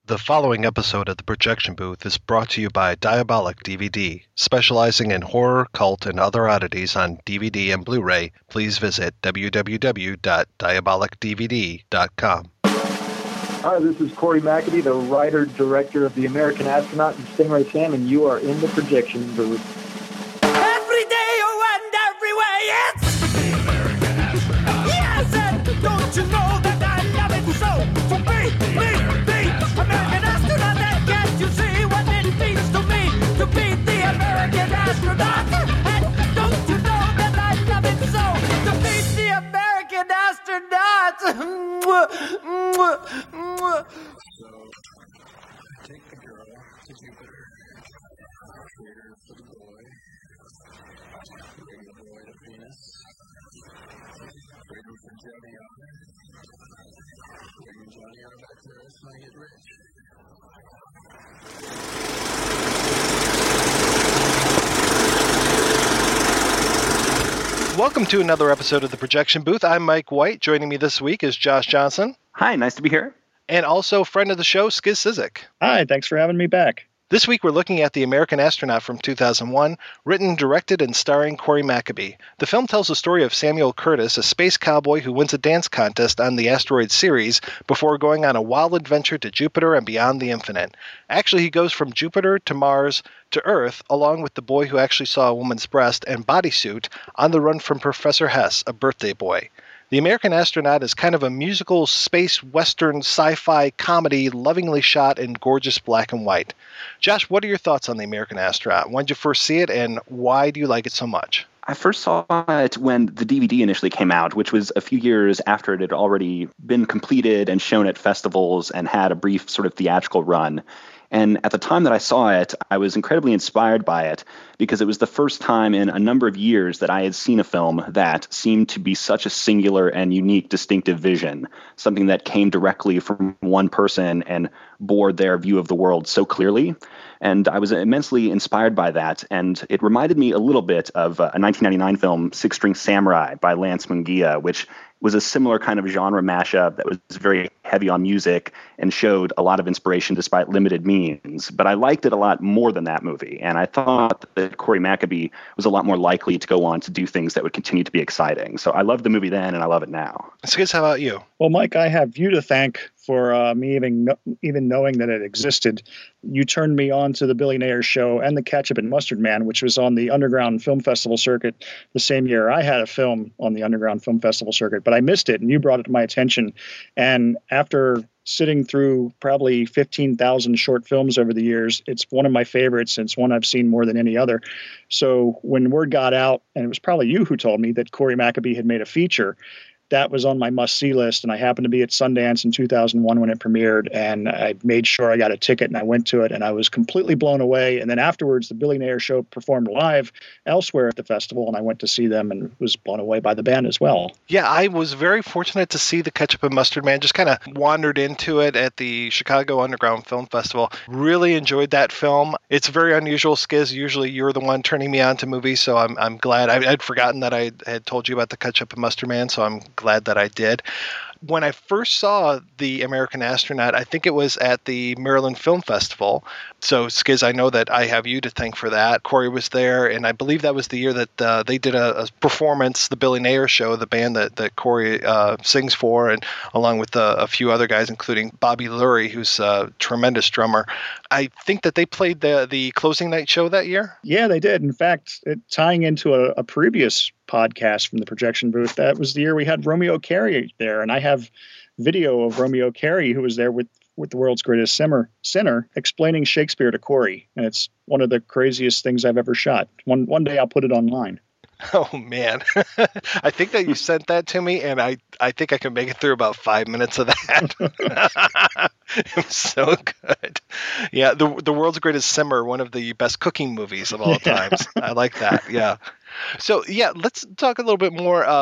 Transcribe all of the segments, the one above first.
The following episode of The Projection Booth is brought to you by Diabolic DVD. Specializing in horror, cult, and other oddities on DVD and Blu-ray, please visit www.diabolicdvd.com. Hi, this is Corey McAbee, the writer-director of The American Astronaut and Stingray Sam, and you are in The Projection Booth. Every day and everywhere, it's The American Astronaut. Yes, and don't you know that I love it so? For me, American Astronaut, and can't you see what it means to me to be the American Astronaut? And don't you know that I love it so? To be the American Astronaut. So, take the girl to Jupiter, create her for the boy, bring the boy to Venus, bring him for Johnny on, bring Johnny on back to Earth when I get rich. Welcome to another episode of The Projection Booth. I'm Mike White. Joining me this week is Josh Johnson. Hi, nice to be here. And also friend of the show, Skiz Cizik. Hi, thanks for having me back. This week we're looking at The American Astronaut from 2001, written, directed, and starring Corey McAbee. The film tells the story of Samuel Curtis, a space cowboy who wins a dance contest on the asteroid Ceres before going on a wild adventure to Jupiter and beyond the infinite. Actually, he goes from Jupiter to Mars to Earth, along with the boy who actually saw a woman's breast and bodysuit on the run from Professor Hess, a birthday boy. The American Astronaut is kind of a musical space western sci-fi comedy lovingly shot in gorgeous black and white. Josh, what are your thoughts on The American Astronaut? When did you first see it, and why do you like it so much? I first saw it when the DVD initially came out, which was a few years after it had already been completed and shown at festivals and had a brief sort of theatrical run. And at the time that I saw it, I was incredibly inspired by it because it was the first time in a number of years that I had seen a film that seemed to be such a singular and unique, distinctive vision, something that came directly from one person and bore their view of the world so clearly. And I was immensely inspired by that. And it reminded me a little bit of a 1999 film, Six String Samurai by Lance Munguia, which was a similar kind of genre mashup that was very heavy on music and showed a lot of inspiration despite limited means. But I liked it a lot more than that movie. And I thought that Corey McAbee was a lot more likely to go on to do things that would continue to be exciting. So I loved the movie then, and I love it now. Skiz, how about you? Well, Mike, I have you to thank for me even knowing that it existed. You turned me on to the Billy Nair Show and the Ketchup and Mustard Man, which was on the Underground Film Festival circuit the same year I had a film on the Underground Film Festival circuit, but I missed it, and you brought it to my attention. And after sitting through probably 15,000 short films over the years, it's one of my favorites, and it's one I've seen more than any other. So when word got out, and it was probably you who told me that Corey McAbee had made a feature, that was on my must-see list, and I happened to be at Sundance in 2001 when it premiered, and I made sure I got a ticket, and I went to it, and I was completely blown away. And then afterwards, the Billy Nair Show performed live elsewhere at the festival, and I went to see them and was blown away by the band as well. Yeah, I was very fortunate to see the Ketchup and Mustard Man. Just kind of wandered into it at the Chicago Underground Film Festival. Really enjoyed that film. It's very unusual, Skiz. Usually you're the one turning me on to movies, so I'm glad. I'd forgotten that I had told you about the Ketchup and Mustard Man, so I'm glad that I did. When I first saw The American Astronaut, I think it was at the Maryland Film Festival. So, Skiz, I know that I have you to thank for that. Corey was there, and I believe that was the year that they did a performance, the Billy Nair Show, the band that Corey sings for, and along with a few other guys, including Bobby Lurie, who's a tremendous drummer. I think that they played the closing night show that year? Yeah, they did. In fact, tying into a previous podcast from the Projection Booth, that was the year we had Romeo Carey there, and I have video of Romeo Carey, who was there with the world's greatest sinner, explaining Shakespeare to Corey, and it's one of the craziest things I've ever shot. One day I'll put it online. Oh, man. I think that you sent that to me, and I think I can make it through about 5 minutes of that. It was so good. Yeah, the world's greatest simmer, one of the best cooking movies of all times. I like that, yeah. So, yeah, let's talk a little bit more.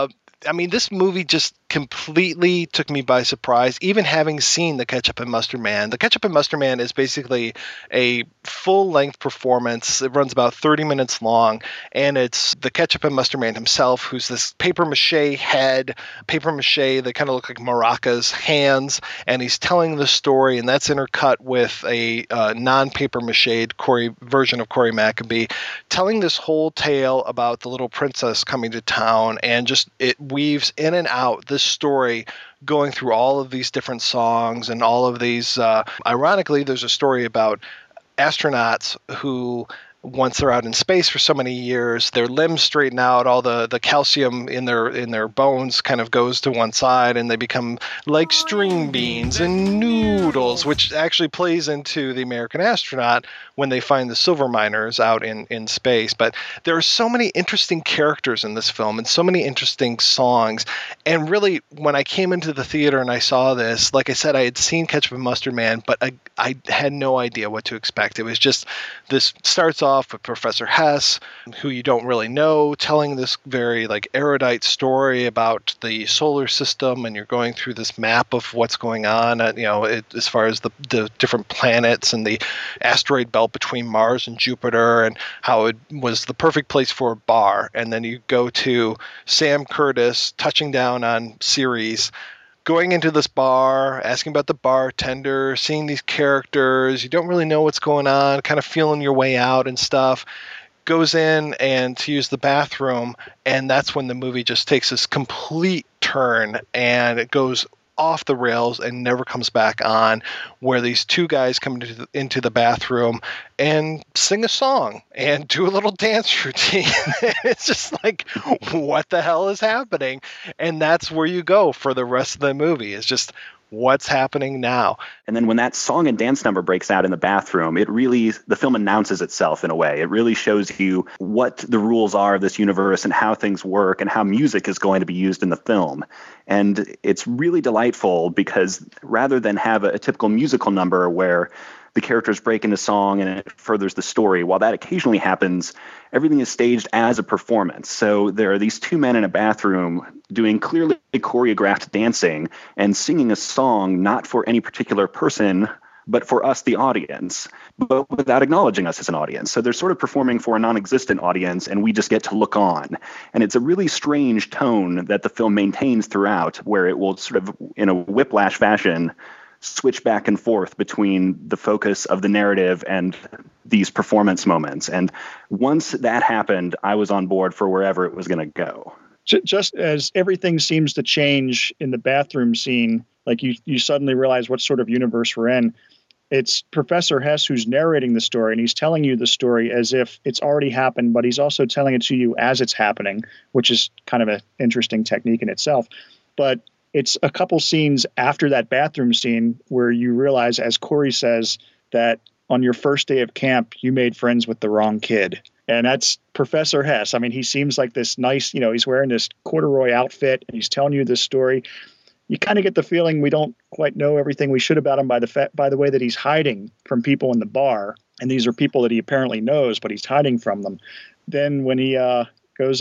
I mean, this movie just completely took me by surprise, even having seen The Ketchup and Mustard Man. The Ketchup and Mustard Man is basically a full-length performance. It runs about 30 minutes long, and it's the Ketchup and Mustard Man himself, who's this papier-mâché head, papier-mâché that kind of look like maracas, hands, and he's telling the story, and that's intercut with a non-papier-mâché version of Corey Maccabee, telling this whole tale about the little princess coming to town, and just it weaves in and out this story going through all of these different songs and all of these ironically, there's a story about astronauts who, once they're out in space for so many years, their limbs straighten out, all the calcium in their bones kind of goes to one side, and they become like string beans and noodles, which actually plays into The American Astronaut when they find the silver miners out in space. But there are so many interesting characters in this film and so many interesting songs. And really, when I came into the theater and I saw this, like I said, I had seen Ketchup and Mustard Man, but I had no idea what to expect. It was just, this starts off with Professor Hess, who you don't really know, telling this very like erudite story about the solar system, and you're going through this map of what's going on, as far as the different planets and the asteroid belt between Mars and Jupiter, and how it was the perfect place for a bar. And then you go to Sam Curtis touching down on Ceres, going into this bar, asking about the bartender, seeing these characters. You don't really know what's going on, kind of feeling your way out and stuff. Goes in and to use the bathroom, and that's when the movie just takes this complete turn, and it goes off the rails and never comes back on, where these two guys come into the bathroom and sing a song and do a little dance routine. It's just like, what the hell is happening? And that's where you go for the rest of the movie. It's just, what's happening now? And then when that song and dance number breaks out in the bathroom, the film announces itself in a way. It really shows you what the rules are of this universe and how things work and how music is going to be used in the film. And it's really delightful because rather than have a typical musical number where the characters break into song and it furthers the story, while that occasionally happens, everything is staged as a performance. So there are these two men in a bathroom doing clearly choreographed dancing and singing a song not for any particular person, but for us, the audience, but without acknowledging us as an audience. So they're sort of performing for a non-existent audience, and we just get to look on. And it's a really strange tone that the film maintains throughout, where it will sort of, in a whiplash fashion, switch back and forth between the focus of the narrative and these performance moments. And once that happened, I was on board for wherever it was going to go. Just as everything seems to change in the bathroom scene, like you suddenly realize what sort of universe we're in. It's Professor Hess who's narrating the story, and he's telling you the story as if it's already happened, but he's also telling it to you as it's happening, which is kind of an interesting technique in itself. But it's a couple scenes after that bathroom scene where you realize, as Corey says, that on your first day of camp, you made friends with the wrong kid. And that's Professor Hess. I mean, he seems like this nice, he's wearing this corduroy outfit and he's telling you this story. You kind of get the feeling we don't quite know everything we should about him by the way that he's hiding from people in the bar. And these are people that he apparently knows, but he's hiding from them. Then when he goes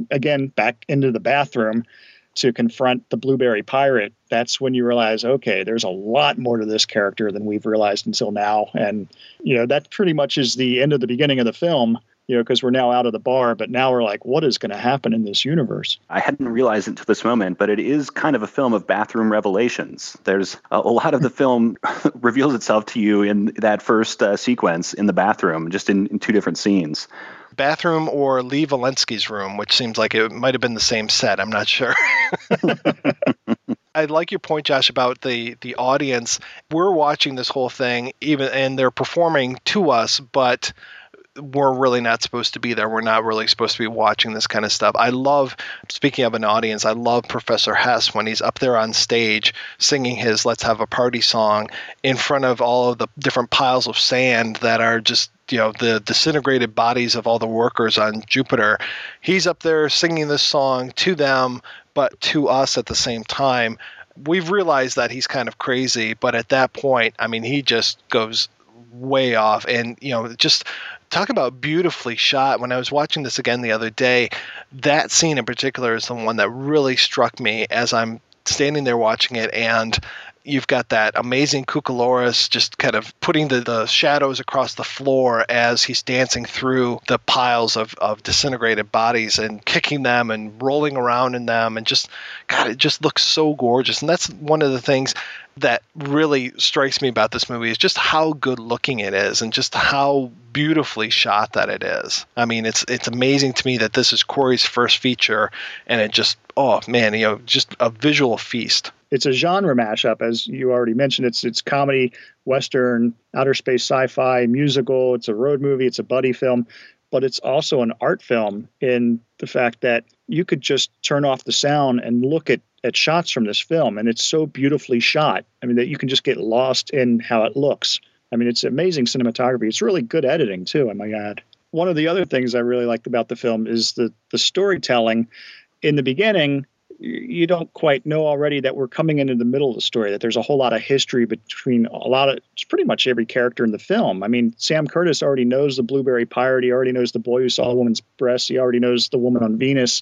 back into the bathroom to confront the Blueberry Pirate, that's when you realize, okay, there's a lot more to this character than we've realized until now. And, that pretty much is the end of the beginning of the film, because we're now out of the bar, but now we're like, what is going to happen in this universe? I hadn't realized it to this moment, but it is kind of a film of bathroom revelations. There's a lot of the film reveals itself to you in that first sequence in the bathroom, just in two different scenes. Bathroom or Lee Valensky's room, which seems like it might have been the same set. I'm not sure. I like your point, Josh, about the audience. We're watching this whole thing, and they're performing to us, but we're really not supposed to be there. We're not really supposed to be watching this kind of stuff. Speaking of an audience, I love Professor Hess when he's up there on stage singing his Let's Have a Party song in front of all of the different piles of sand that are just, the disintegrated bodies of all the workers on Jupiter. He's up there singing this song to them, but to us at the same time. We've realized that he's kind of crazy, but at that point, I mean, he just goes way off. And, just talk about beautifully shot. When I was watching this again the other day, that scene in particular is the one that really struck me as I'm standing there watching it, and you've got that amazing Cucaloris just kind of putting the shadows across the floor as he's dancing through the piles of disintegrated bodies and kicking them and rolling around in them. And just, God, it just looks so gorgeous. And that's one of the things that really strikes me about this movie is just how good looking it is and just how beautifully shot that it is. I mean, it's amazing to me that this is Corey's first feature, and it just, oh man, just a visual feast. It's a genre mashup, as you already mentioned. It's comedy, Western, outer space sci-fi, musical. It's a road movie. It's a buddy film. But it's also an art film in the fact that you could just turn off the sound and look at shots from this film. And it's so beautifully shot. I mean, that you can just get lost in how it looks. I mean, it's amazing cinematography. It's really good editing, too, I might add. One of the other things I really liked about the film is the storytelling. In the beginning, you don't quite know already that we're coming into the middle of the story, that there's a whole lot of history between it's pretty much every character in the film. I mean, Sam Curtis already knows the Blueberry Pirate. He already knows the boy who saw a woman's breasts. He already knows the woman on Venus.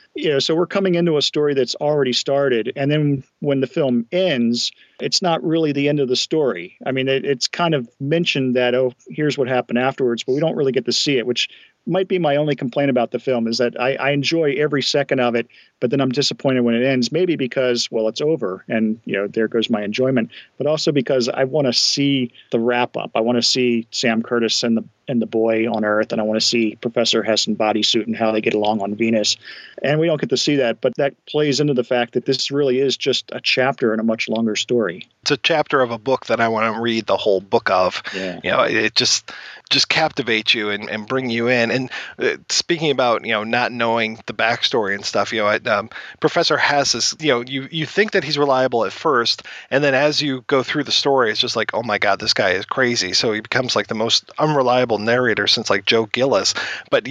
So we're coming into a story that's already started. And then when the film ends, it's not really the end of the story. I mean, it's kind of mentioned that, oh, here's what happened afterwards, but we don't really get to see it, which might be my only complaint about the film, is that I enjoy every second of it, but then I'm disappointed when it ends, maybe because, well, it's over and, there goes my enjoyment, but also because I want to see the wrap up. I want to see Sam Curtis and the boy on Earth, and I want to see Professor Hess in bodysuit and how they get along on Venus. And we don't get to see that, but that plays into the fact that this really is just a chapter in a much longer story. It's a chapter of a book that I want to read the whole book of. Yeah. It just captivates you and bring you in. And speaking about, not knowing the backstory and stuff, Professor Hess is, you think that he's reliable at first, and then as you go through the story, it's just like, oh my God, this guy is crazy. So he becomes like the most unreliable narrator since like Joe Gillis. But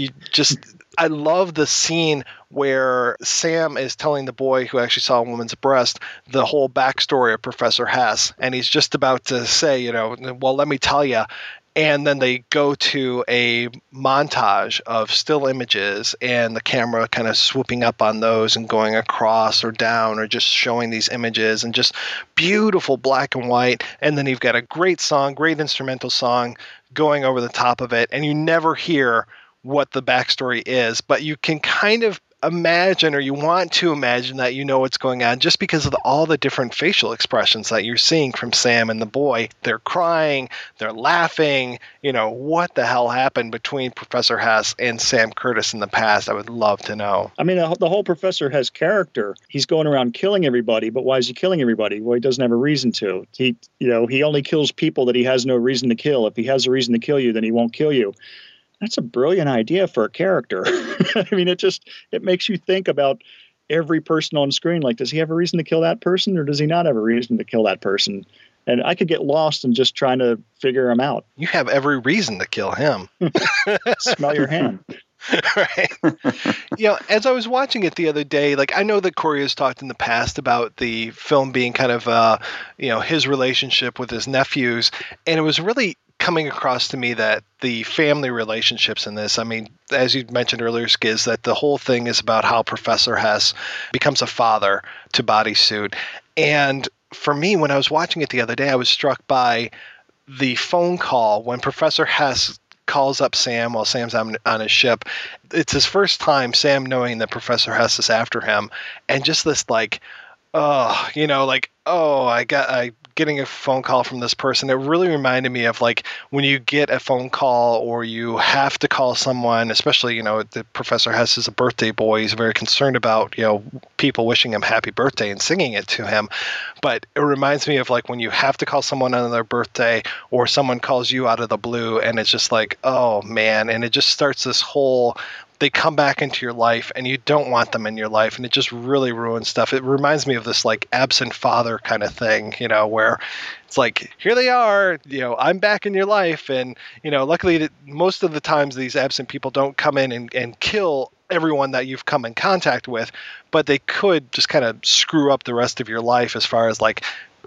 I love the scene where Sam is telling the boy who actually saw a woman's breast the whole backstory of Professor Hess. And he's just about to say, well, let me tell you. And then they go to a montage of still images and the camera kind of swooping up on those and going across or down or just showing these images and just beautiful black and white. And then you've got a great song, great instrumental song going over the top of it. And you never hear what the backstory is, but you can kind of imagine, or you want to imagine, that what's going on just because of all the different facial expressions that you're seeing from Sam and the boy. They're crying, they're laughing, what the hell happened between Professor Hess and Sam Curtis in the past? I would love to know. I mean, the whole Professor Hess character, he's going around killing everybody, but why is he killing everybody? Well, he doesn't have a reason to. He only kills people that he has no reason to kill. If he has a reason to kill you, then he won't kill you. That's a brilliant idea for a character. I mean, it makes you think about every person on screen. Like, does he have a reason to kill that person, or does he not have a reason to kill that person? And I could get lost in just trying to figure him out. You have every reason to kill him. Smell your hand. Right. As I was watching it the other day, like, I know that Corey has talked in the past about the film being kind of, his relationship with his nephews. And it was really coming across to me that the family relationships in this, I mean, as you mentioned earlier, Skiz, that the whole thing is about how Professor Hess becomes a father to Bodysuit. And for me, when I was watching it the other day, I was struck by the phone call when Professor Hess calls up Sam while Sam's on his ship. It's his first time, Sam knowing that Professor Hess is after him. And just this like, getting a phone call from this person. It really reminded me of like when you get a phone call or you have to call someone, especially, the Professor Hess is a birthday boy. He's very concerned about, people wishing him happy birthday and singing it to him. But it reminds me of like when you have to call someone on their birthday or someone calls you out of the blue and it's just like, oh man. And it just starts this whole, they come back into your life and you don't want them in your life, and it just really ruins stuff. It reminds me of this like absent father kind of thing, where it's like, here they are, I'm back in your life. And, luckily most of the times these absent people don't come in and kill everyone that you've come in contact with, but they could just kind of screw up the rest of your life as far as like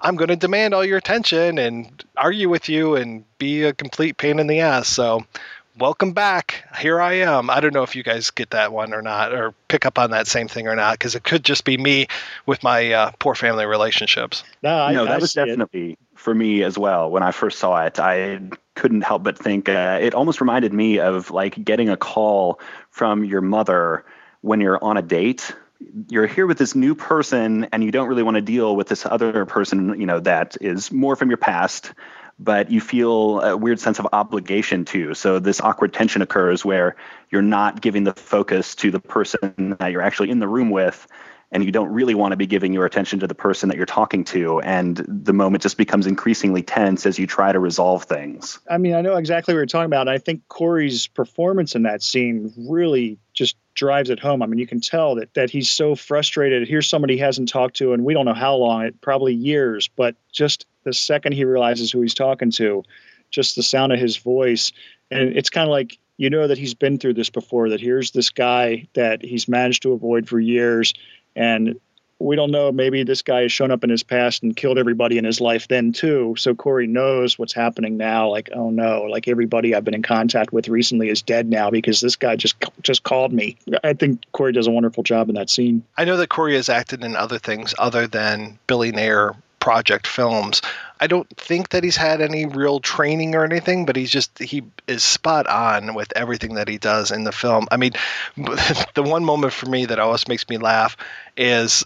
I'm going to demand all your attention and argue with you and be a complete pain in the ass. So welcome back. Here I am. I don't know if you guys get that one or not, or pick up on that same thing or not, because it could just be me with my poor family relationships. No, that was definitely for me as well. When I first saw it, I couldn't help but think it almost reminded me of like getting a call from your mother when you're on a date. You're here with this new person and you don't really want to deal with this other person, you know, that is more from your past, but you feel a weird sense of obligation to. So this awkward tension occurs where you're not giving the focus to the person that you're actually in the room with, and you don't really want to be giving your attention to the person that you're talking to. And the moment just becomes increasingly tense as you try to resolve things. I mean, I know exactly what you're talking about. I think Corey's performance in that scene really just drives it home. I mean, you can tell that he's so frustrated. Here's somebody he hasn't talked to, and we don't know how long, probably years, but just the second he realizes who he's talking to, just the sound of his voice. And it's kind of like, you know, that he's been through this before, that here's this guy that he's managed to avoid for years. And we don't know, maybe this guy has shown up in his past and killed everybody in his life then too. So Corey knows what's happening now. Like, oh no, like everybody I've been in contact with recently is dead now because this guy just called me. I think Corey does a wonderful job in that scene. I know that Corey has acted in other things other than Billy Nair project films. I don't think that he's had any real training or anything, but he is spot on with everything that he does in the film. I mean, the one moment for me that always makes me laugh is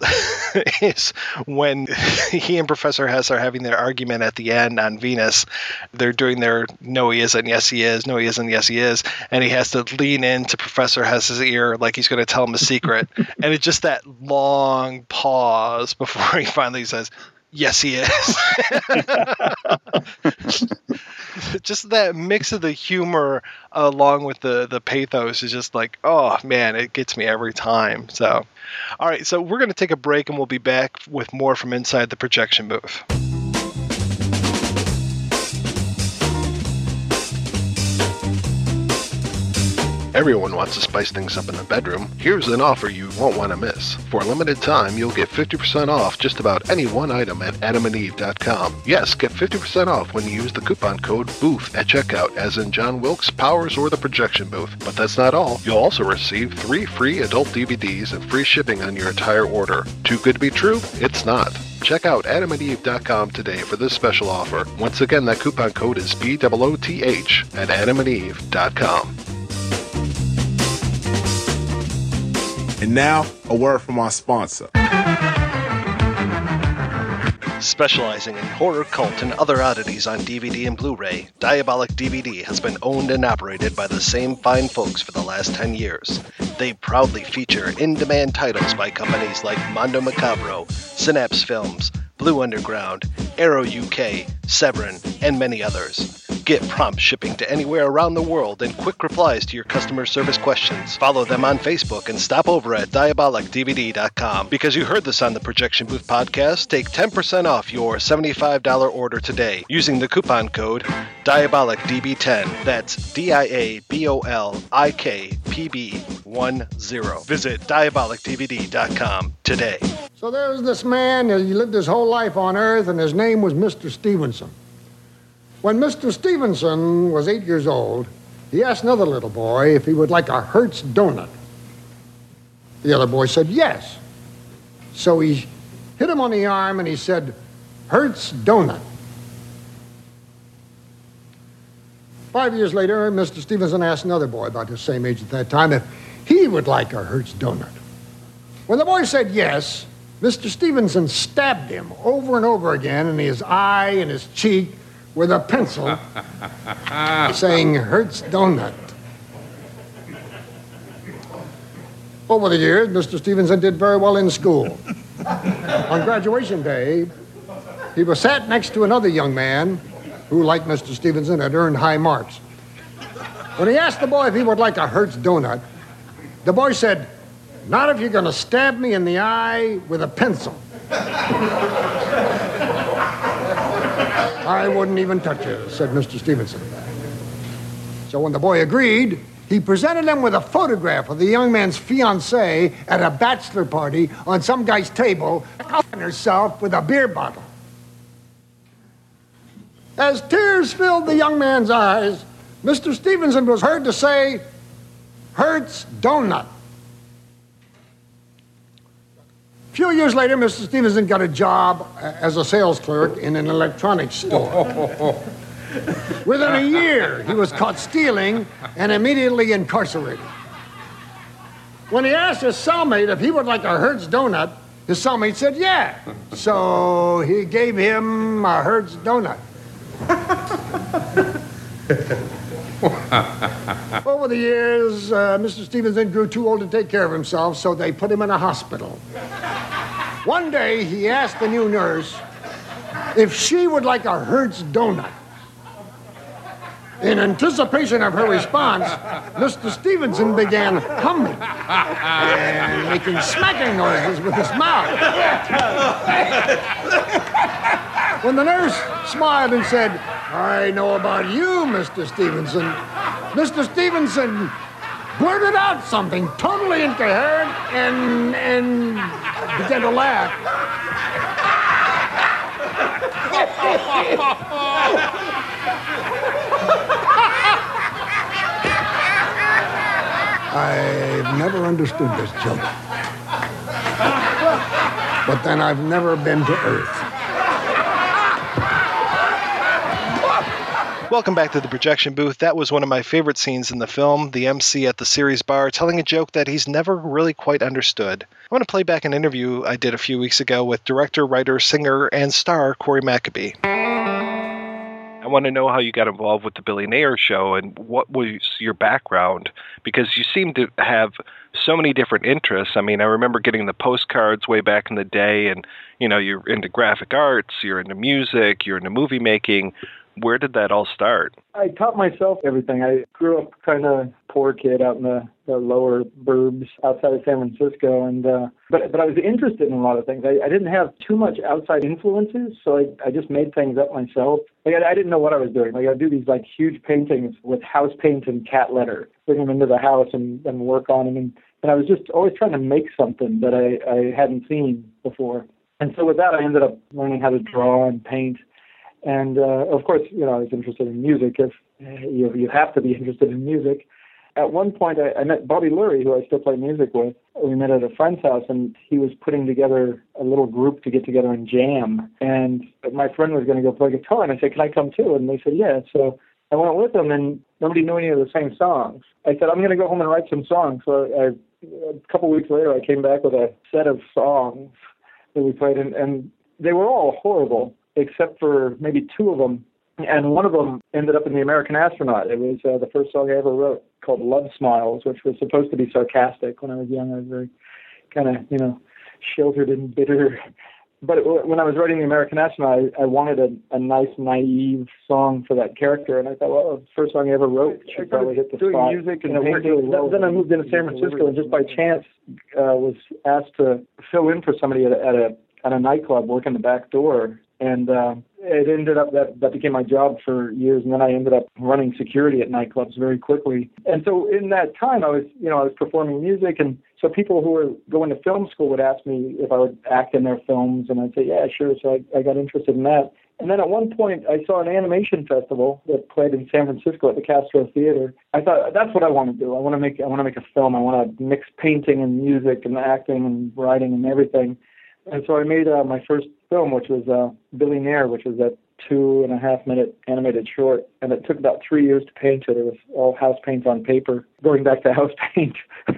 when he and Professor Hess are having their argument at the end on Venus. They're doing their no he isn't, yes he is, no he isn't, yes he is, and he has to lean into Professor Hess's ear like he's going to tell him a secret. And it's just that long pause before he finally says, yes, he is. Just that mix of the humor along with the pathos is just like, oh man, it gets me every time. So, all right, so we're going to take a break and we'll be back with more from inside the projection booth. Everyone wants to spice things up in the bedroom. Here's an offer you won't want to miss. For a limited time, you'll get 50% off just about any one item at adamandeve.com. Yes, get 50% off when you use the coupon code BOOTH at checkout, as in John Wilkes, Powers, or the Projection Booth. But that's not all. You'll also receive 3 free adult DVDs and free shipping on your entire order. Too good to be true? It's not. Check out adamandeve.com today for this special offer. Once again, that coupon code is BOOTH at adamandeve.com. And now, a word from our sponsor. Specializing in horror, cult, and other oddities on DVD and Blu-ray, Diabolic DVD has been owned and operated by the same fine folks for the last 10 years. They proudly feature in-demand titles by companies like Mondo Macabro, Synapse Films, Blue Underground, Arrow UK, Severin, and many others. Get prompt shipping to anywhere around the world and quick replies to your customer service questions. Follow them on Facebook and stop over at DiabolicDVD.com. Because you heard this on the Projection Booth podcast, take 10% off your $75 order today using the coupon code DiabolicDB10. That's DIABOLIKPB10. Visit DiabolicDVD.com today. So there was this man, he lived his whole life on Earth, and his name was Mr. Stevenson. When Mr. Stevenson was 8 years old, he asked another little boy if he would like a Hertz donut. The other boy said yes. So he hit him on the arm and he said, Hertz donut. 5 years later, Mr. Stevenson asked another boy about the same age at that time if he would like a Hertz donut. When the boy said yes, Mr. Stevenson stabbed him over and over again in his eye and his cheek with a pencil, saying, Hertz donut. Over the years, Mr. Stevenson did very well in school. On graduation day, he was sat next to another young man who, like Mr. Stevenson, had earned high marks. When he asked the boy if he would like a Hertz donut, the boy said, not if you're going to stab me in the eye with a pencil. I wouldn't even touch it, said Mr. Stevenson. So when the boy agreed, he presented him with a photograph of the young man's fiancée at a bachelor party on some guy's table, covering herself with a beer bottle. As tears filled the young man's eyes, Mr. Stevenson was heard to say, "Hertz Donut." A few years later, Mr. Stevenson got a job as a sales clerk in an electronics store. Within a year, he was caught stealing and immediately incarcerated. When he asked his cellmate if he would like a Hertz Donut, his cellmate said yeah. So he gave him a Hertz Donut. Over the years, Mr. Stevenson grew too old to take care of himself, so they put him in a hospital. One day, he asked the new nurse if she would like a Hertz Donut. In anticipation of her response, Mr. Stevenson began humming and making smacking noises with his mouth. When the nurse smiled and said, "I know about you, Mr. Stevenson," Mr. Stevenson blurted out something totally incoherent and began to laugh. I've never understood this joke. But then I've never been to Earth. Welcome back to the projection booth. That was one of my favorite scenes in the film, the MC at the series bar telling a joke that he's never really quite understood. I want to play back an interview I did a few weeks ago with director, writer, singer, and star Corey Maccabee. I want to know how you got involved with the Billy Nair show and what was your background, because you seem to have so many different interests. I mean, I remember getting the postcards way back in the day, and, you know, you're into graphic arts, you're into music, you're into movie making. Where did that all start? I taught myself everything. I grew up kind of poor kid out in the lower burbs outside of San Francisco, and but I was interested in a lot of things. I didn't have too much outside influences, so I just made things up myself. Like I didn't know what I was doing. Like I'd do these like huge paintings with house paint and cat letter, bring them into the house and work on them, and I was just always trying to make something that I hadn't seen before. And so with that, I ended up learning how to draw and paint. And, of course, you know, I was interested in music. If you have to be interested in music. At one point, I met Bobby Lurie, who I still play music with. We met at a friend's house, and he was putting together a little group to get together and jam. And my friend was going to go play guitar, and I said, "Can I come too?" And they said, "Yeah." So I went with them, and nobody knew any of the same songs. I said, "I'm going to go home and write some songs." So a couple weeks later, I came back with a set of songs that we played, and they were all horrible, except for maybe two of them. And one of them ended up in the American Astronaut. It was the first song I ever wrote, called Love Smiles, which was supposed to be sarcastic. When I was young, I was very kind of, you know, sheltered and bitter. But when I was writing the American Astronaut, I wanted a nice, naive song for that character. And I thought, well, the first song I ever wrote should probably hit the spot. Music and really well. Then I moved into San Francisco, and just by chance was asked to fill in for somebody at a nightclub, working the back door. And it ended up that became my job for years, and then I ended up running security at nightclubs very quickly. And so in that time, I was performing music, and so people who were going to film school would ask me if I would act in their films, and I'd say, yeah, sure. So I got interested in that. And then at one point, I saw an animation festival that played in San Francisco at the Castro Theater. I thought, that's what I want to do. I want to make a film. I want to mix painting and music and acting and writing and everything. And so I made my first film, which was Billy Nair, which was a 2.5-minute animated short. And it took about 3 years to paint it. It was all house paint on paper, going back to house paint.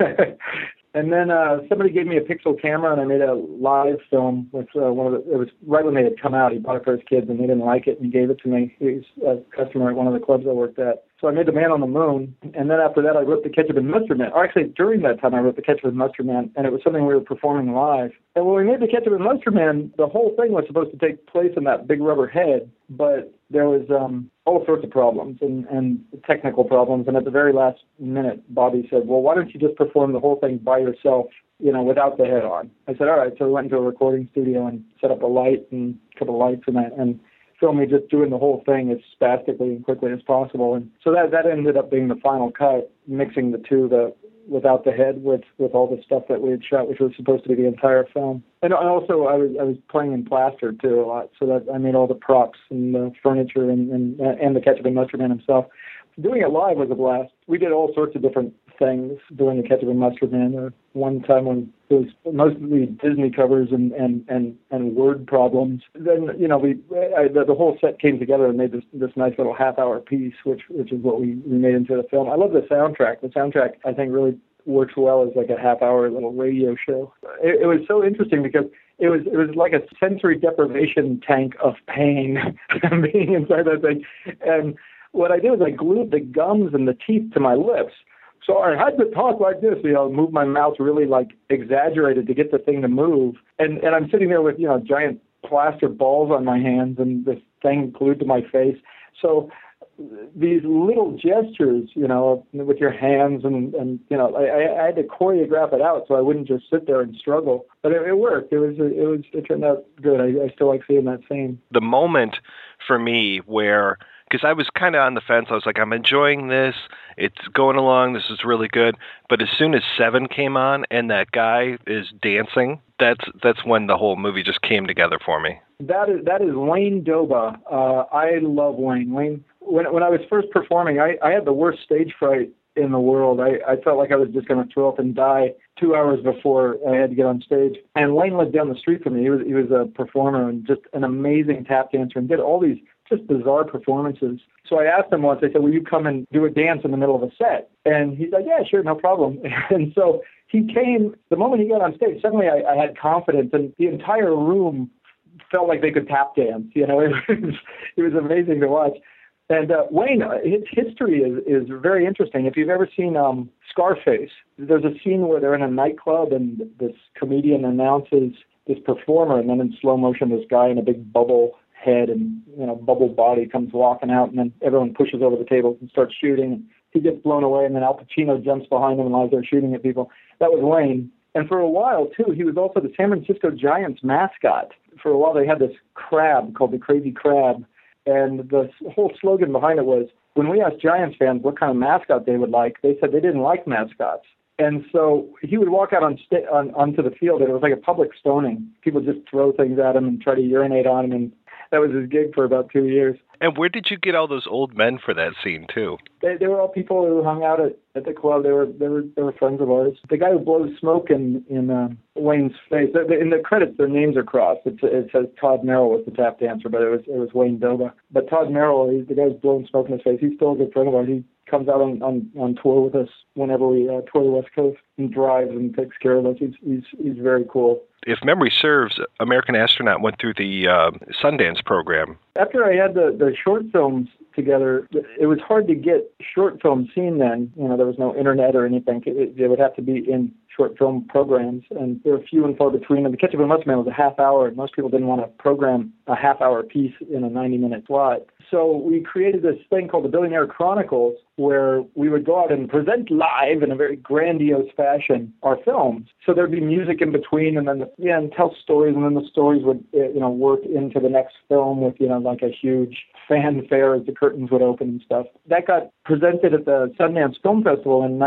And then somebody gave me a Pixel camera, and I made a live film with it was right when they had come out. He bought it for his kids, and they didn't like it, and he gave it to me. He was a customer at one of the clubs I worked at. So I made The Man on the Moon, and then after that I wrote The Ketchup and Mustard Man. Or actually, during that time I wrote The Ketchup and Mustard Man, and it was something we were performing live. And when we made The Ketchup and Mustard Man, the whole thing was supposed to take place in that big rubber head, but there was all sorts of problems and technical problems. And at the very last minute, Bobby said, well, why don't you just perform the whole thing by yourself, you know, without the head on? I said, all right. So we went into a recording studio and set up a light and a couple of lights and filmed me just doing the whole thing as spastically and quickly as possible. And so that ended up being the final cut, mixing the two, the without the head with all the stuff that we had shot, which was supposed to be the entire film. And also I was playing in plaster too a lot, so that I made all the props and the furniture and the Ketchup and Mustard Man himself. Doing it live was a blast. We did all sorts of different things doing the Ketchup and Mustard Man. One time when it was mostly Disney covers and word problems. Then the whole set came together and made this nice little half-hour piece, which is what we made into the film. I love the soundtrack. The soundtrack I think really works well as like a half-hour little radio show. It was so interesting because it was like a sensory deprivation tank of pain being inside that thing. And what I did was I glued the gums and the teeth to my lips. So I had to talk like this, move my mouth really like exaggerated to get the thing to move. And I'm sitting there with, giant plaster balls on my hands and this thing glued to my face. So these little gestures, with your hands and I had to choreograph it out so I wouldn't just sit there and struggle. But it worked. It turned out good. I still like seeing that scene. The moment for me where, because I was kind of on the fence. I was like, I'm enjoying this. It's going along. This is really good. But as soon as 7 came on and that guy is dancing, that's when the whole movie just came together for me. That is Wayne Doba. I love Wayne. Wayne, when I was first performing, I had the worst stage fright in the world. I felt like I was just going to throw up and die 2 hours before I had to get on stage. And Wayne lived down the street from me. He was a performer and just an amazing tap dancer and did all these just bizarre performances. So I asked him once, I said, will you come and do a dance in the middle of a set? And he's like, yeah, sure, no problem. And so he came. The moment he got on stage, suddenly I had confidence, and the entire room felt like they could tap dance. It was amazing to watch. And Wayne, his history is very interesting. If you've ever seen Scarface, there's a scene where they're in a nightclub and this comedian announces this performer, and then in slow motion, this guy in a big bubble head and bubble body comes walking out, and then everyone pushes over the tables and starts shooting. And he gets blown away, and then Al Pacino jumps behind him and lies there shooting at people. That was Wayne. And for a while, too, he was also the San Francisco Giants mascot. For a while, they had this crab called the Crazy Crab. And the whole slogan behind it was, when we asked Giants fans what kind of mascot they would like, they said they didn't like mascots. And so he would walk out onto the field, and it was like a public stoning. People just throw things at him and try to urinate on him, and that was his gig for about 2 years. And where did you get all those old men for that scene, too? They were all people who hung out at the club. They were friends of ours. The guy who blows smoke in Wayne's face, in the credits, their names are crossed. It says Todd Merrill was the tap dancer, but it was Wayne Doba. But Todd Merrill, the guy who's blowing smoke in his face, he's still a good friend of ours. He comes out on tour with us whenever we tour the West Coast and drives and takes care of us. He's very cool. If memory serves, American Astronaut went through the Sundance program. After I had the short films together, it was hard to get short films seen then. There was no internet or anything. They would have to be in short film programs, and they were few and far between. And the Ketchup and Mustard Man was a half hour, and most people didn't want to program a half-hour piece in a 90-minute slot. So we created this thing called the Billionaire Chronicles, where we would go out and present live in a very grandiose fashion our films. So there'd be music in between, and then and tell stories, and then the stories would work into the next film with like a huge fanfare as the curtains would open and stuff. That got presented at the Sundance Film Festival in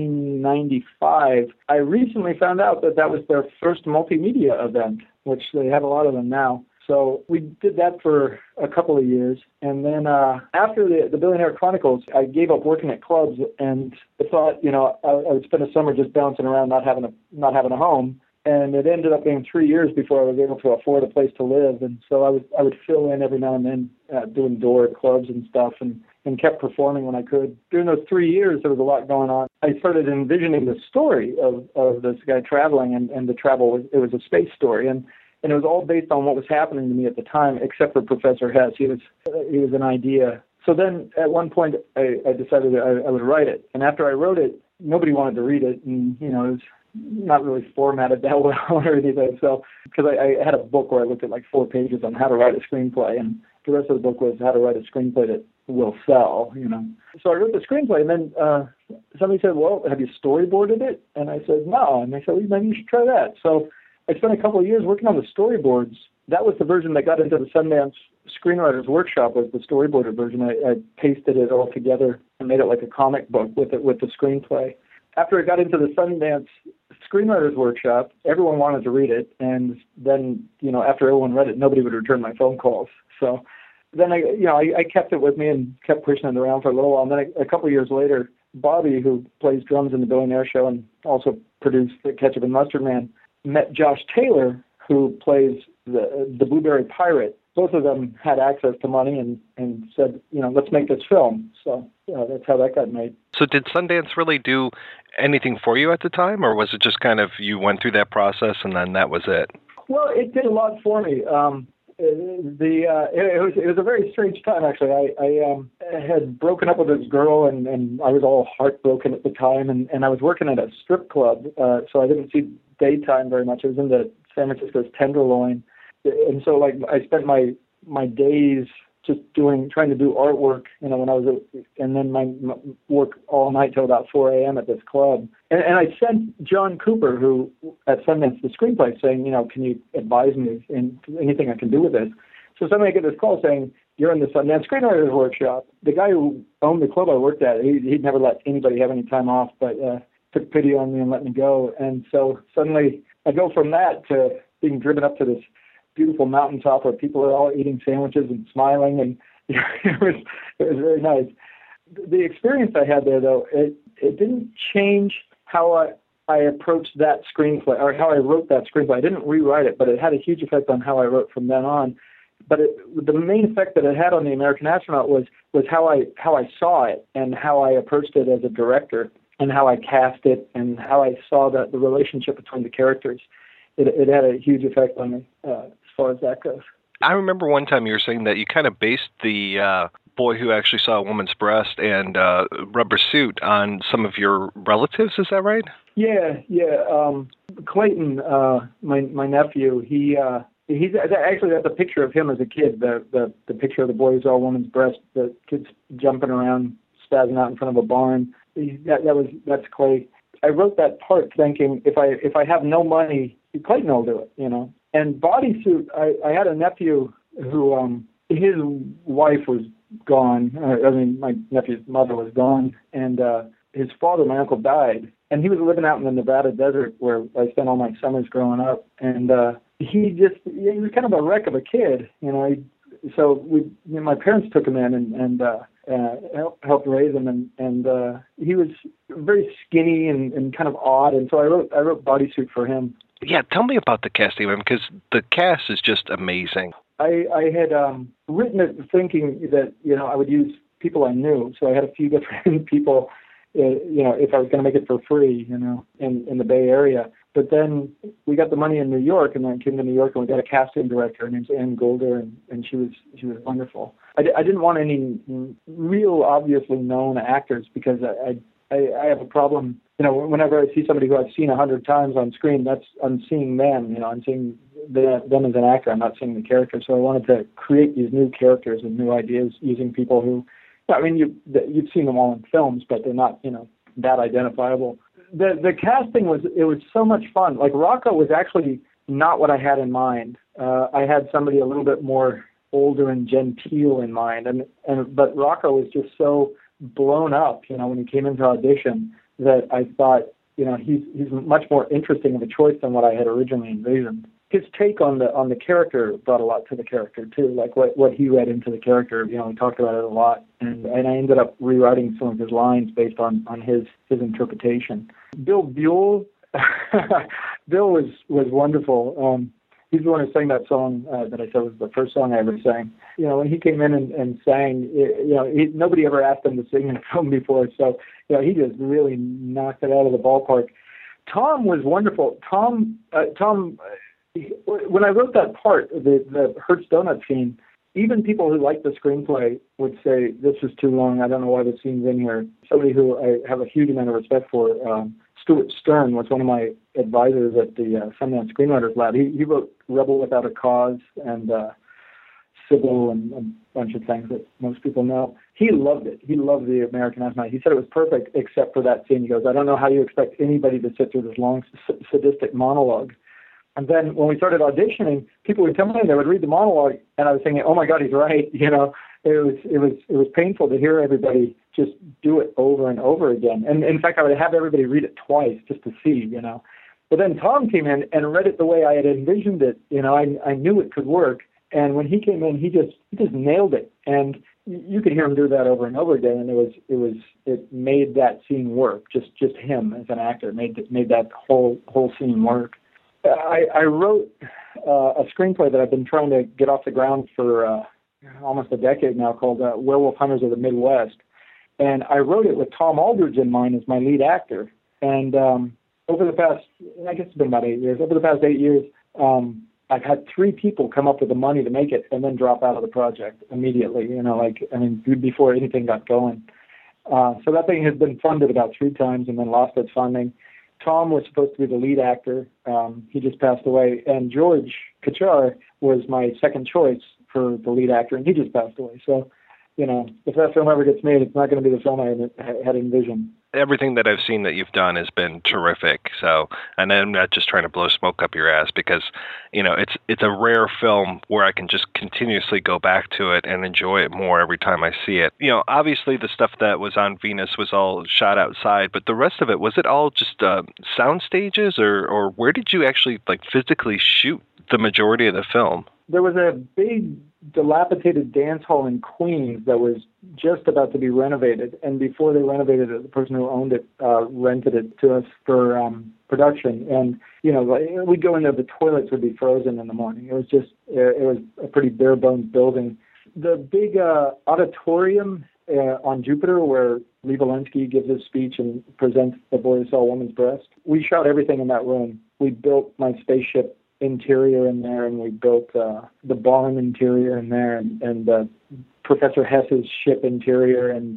1995. I recently found out that was their first multimedia event, which they have a lot of them now. So we did that for a couple of years. And then after the Billionaire Chronicles, I gave up working at clubs and I thought, I would spend a summer just bouncing around, not having a home. And it ended up being 3 years before I was able to afford a place to live. And so I would fill in every now and then doing door at clubs and stuff and kept performing when I could. During those 3 years, there was a lot going on. I started envisioning the story of this guy traveling, and the travel it was a space story. And it was all based on what was happening to me at the time, except for Professor Hess. He was an idea. So then at one point, I decided I would write it. And after I wrote it, nobody wanted to read it. And, it was not really formatted that well or anything. So, because I had a book where I looked at like 4 pages on how to write a screenplay. And the rest of the book was how to write a screenplay that will sell, So I wrote the screenplay, and then somebody said, well, have you storyboarded it? And I said, no. And they said, well, maybe you should try that. So I spent a couple of years working on the storyboards. That was the version that got into the Sundance Screenwriters Workshop, was the storyboarded version. I pasted it all together and made it like a comic book with the screenplay. after it got into the Sundance Screenwriters Workshop, everyone wanted to read it, and then, after everyone read it, nobody would return my phone calls. So then I kept it with me and kept pushing it around for a little while. And then a couple of years later, Bobby, who plays drums in the Billionaire Show and also produced the Ketchup and Mustard Man, met Josh Taylor, who plays the Blueberry Pirate. Both of them had access to money and said, let's make this film. So that's how that got made. So did Sundance really do anything for you at the time, or was it just kind of you went through that process and then that was it? Well, it did a lot for me. It was a very strange time, actually. I had broken up with this girl, and I was all heartbroken at the time, and I was working at a strip club, so I didn't see daytime very much. I was in the San Francisco's Tenderloin, and so I spent my days just trying to do artwork, when I was, and then my work all night till about 4 a.m. at this club. And I sent John Cooper, who at Sundance, the screenplay, saying, can you advise me in anything I can do with this? So suddenly I get this call saying, you're in the Sundance Screenwriters Workshop. The guy who owned the club I worked at, he'd never let anybody have any time off, but took pity on me and let me go. And so suddenly I go from that to being driven up to this beautiful mountaintop where people are all eating sandwiches and smiling, and it was very nice. The experience I had there, though, it didn't change how I approached that screenplay, or how I wrote that screenplay. I didn't rewrite it, but it had a huge effect on how I wrote from then on. But the main effect that it had on The American Astronaut was how I saw it, and how I approached it as a director, and how I cast it, and how I saw the relationship between the characters. It had a huge effect on me as far as that goes. I remember one time you were saying that you kind of based the boy who actually saw a woman's breast and rubber suit on some of your relatives. Is that right? Yeah. Clayton, my nephew, he's actually, that's a picture of him as a kid. The picture of the boy who saw a woman's breast. The kid's jumping around, spazzing out in front of a barn. That's Clay. I wrote that part thinking if I have no money, Clayton will do it, And bodysuit, I had a nephew who his wife was gone. My nephew's mother was gone, and his father, my uncle, died, and he was living out in the Nevada desert where I spent all my summers growing up. And he was kind of a wreck of a kid, So my parents took him in and helped raise him, and he was very skinny and kind of odd, and so I wrote bodysuit for him. Yeah, tell me about the casting, because the cast is just amazing. I had written it thinking that I would use people I knew, so I had a few different people, if I was going to make it for free, in the Bay Area. But then we got the money in New York, and I came to New York, and we got a casting director. Her name's Ann Golder, and she was wonderful. I didn't want any real obviously known actors, because I have a problem. Whenever I see somebody who I've seen 100 times on screen, I'm seeing them. I'm seeing them as an actor. I'm not seeing the character. So I wanted to create these new characters and new ideas using people who, you've seen them all in films, but they're not, that identifiable. The casting was so much fun. Like Rocco was actually not what I had in mind. I had somebody a little bit more older and genteel in mind, but Rocco was just so blown up, when he came into audition, that I thought, he's much more interesting of a choice than what I had originally envisioned. His take on the character brought a lot to the character too, like what he read into the character. We talked about it a lot, and I ended up rewriting some of his lines based on his interpretation. Bill Buell, Bill was wonderful. He's the one who sang that song that I said was the first song I ever sang. When he came in and sang, nobody ever asked him to sing in a film before, so he just really knocked it out of the ballpark. Tom was wonderful. Tom, when I wrote that part, the Hertz Donut scene, even people who liked the screenplay would say, this is too long, I don't know why the scene's in here. Somebody who I have a huge amount of respect for, Stuart Stern, was one of my advisors at the Sundance Screenwriters Lab. He wrote Rebel Without a Cause and Sybil and a bunch of things that most people know. He loved it. He loved The American Astronaut. He said it was perfect except for that scene. He goes, I don't know how you expect anybody to sit through this long, sadistic monologue. And then when we started auditioning, people would come in, they would read the monologue, and I was thinking, oh my God, he's right, it was painful to hear everybody just do it over and over again. And in fact, I would have everybody read it twice just to see, you know. But then Tom came in and read it the way I had envisioned it. You know, I knew it could work. And when he came in, he just nailed it. And you could hear him do that over and over again, and it made that scene work. Just him as an actor made that whole scene work. I wrote a screenplay that I've been trying to get off the ground for almost a decade now, called Werewolf Hunters of the Midwest, and I wrote it with Tom Aldridge in mind as my lead actor. And over the past, I guess it's been about 8 years. Over the past 8 years, I've had 3 people come up with the money to make it and then drop out of the project immediately, you know, before anything got going. So that thing has been funded about 3 times and then lost its funding. Tom was supposed to be the lead actor. He just passed away. And George Kachar was my second choice for the lead actor, and he just passed away. So, you know, if that film ever gets made, it's not going to be the film I had envisioned. Everything that I've seen that you've done has been terrific. So, and I'm not just trying to blow smoke up your ass, because, you know, it's a rare film where I can just continuously go back to it and enjoy it more every time I see it. You know, obviously the stuff that was on Venus was all shot outside, but the rest of it, was it all just sound stages, or where did you actually physically shoot the majority of the film? There was a big dilapidated dance hall in Queens that was just about to be renovated, and before they renovated it, the person who owned it rented it to us for production. And you know, we'd go in there, the toilets would be frozen in the morning. It was a pretty bare bones building. The big auditorium on Jupiter, where Lee Valensky gives his speech and presents The Boy Who Saw a Woman's Breast, we shot everything in that room. We built my spaceship interior in there, and we built the barn interior in there, and Professor Hess's ship interior, and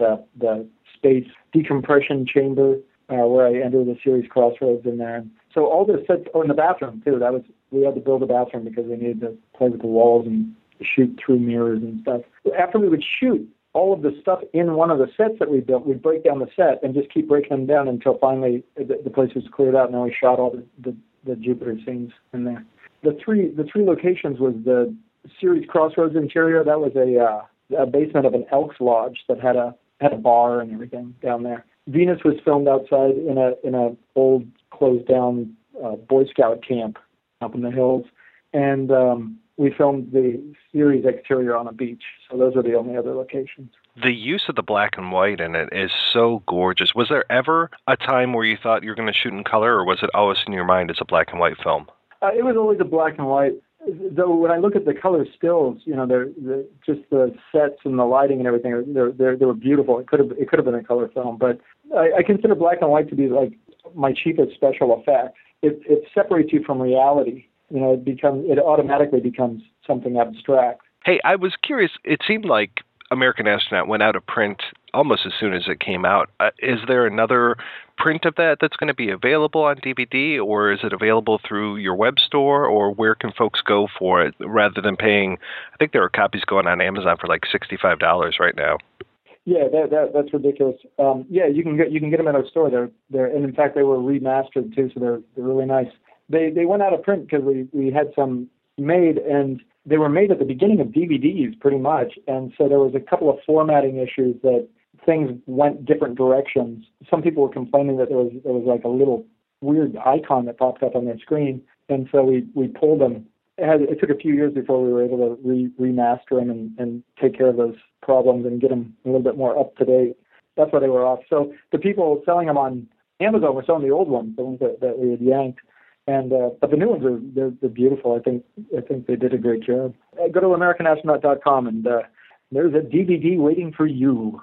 the space decompression chamber where I enter the series Crossroads in there. So all the sets, in the bathroom too. We had to build a bathroom because we needed to play with the walls and shoot through mirrors and stuff. After we would shoot all of the stuff in one of the sets that we built, we'd break down the set and just keep breaking them down until finally the place was cleared out, and then we shot all the Jupiter scenes in there. The three locations was the series Crossroads interior. That was a basement of an Elks Lodge that had a bar and everything down there. Venus was filmed outside in a old closed down Boy Scout camp up in the hills, and we filmed the series exterior on a beach. So those are the only other locations. The use of the black and white in it is so gorgeous. Was there ever a time where you thought you were going to shoot in color, or was it always in your mind as a black and white film? It was always a black and white. Though when I look at the color stills, you know, they're just the sets and the lighting and everything, they were beautiful. It could have been a color film, but I consider black and white to be like my cheapest special effect. It separates you from reality. You know, it automatically becomes something abstract. Hey, I was curious. It seemed like American Astronaut went out of print almost as soon as it came out. Is there another print of that that's going to be available on DVD, or is it available through your web store, or where can folks go for it rather than paying? I think there are copies going on Amazon for like $65 right now. Yeah, that's ridiculous. Yeah, you can get them at our store. They're and in fact they were remastered too, so they're really nice. They went out of print because we had some made, and they were made at the beginning of DVDs pretty much, and so there was a couple of formatting issues that things went different directions. Some people were complaining that there was like a little weird icon that popped up on their screen, and so we pulled them. It took a few years before we were able to remaster them and take care of those problems and get them a little bit more up to date. That's why they were off. So the people selling them on Amazon were selling the old ones, the ones that we had yanked. And but the new ones they're beautiful. I think they did a great job. Go to AmericanAstronaut.com and there's a DVD waiting for you.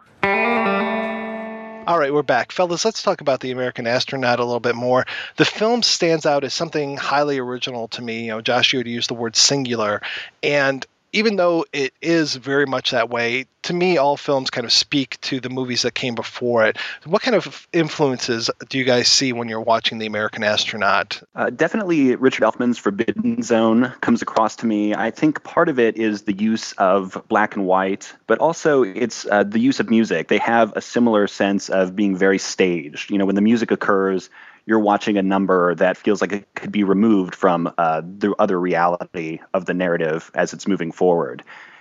All right, we're back. Fellas, let's talk about The American Astronaut a little bit more. The film stands out as something highly original to me. You know, Josh, you had used the word singular. And even though it is very much that way, to me, all films kind of speak to the movies that came before it. What kind of influences do you guys see when you're watching The American Astronaut? Definitely Richard Elfman's Forbidden Zone comes across to me. I think part of it is the use of black and white, but also it's the use of music. They have a similar sense of being very staged. You know, when the music occurs, you're watching a number that feels like it could be removed from the other reality of the narrative as it's moving forward.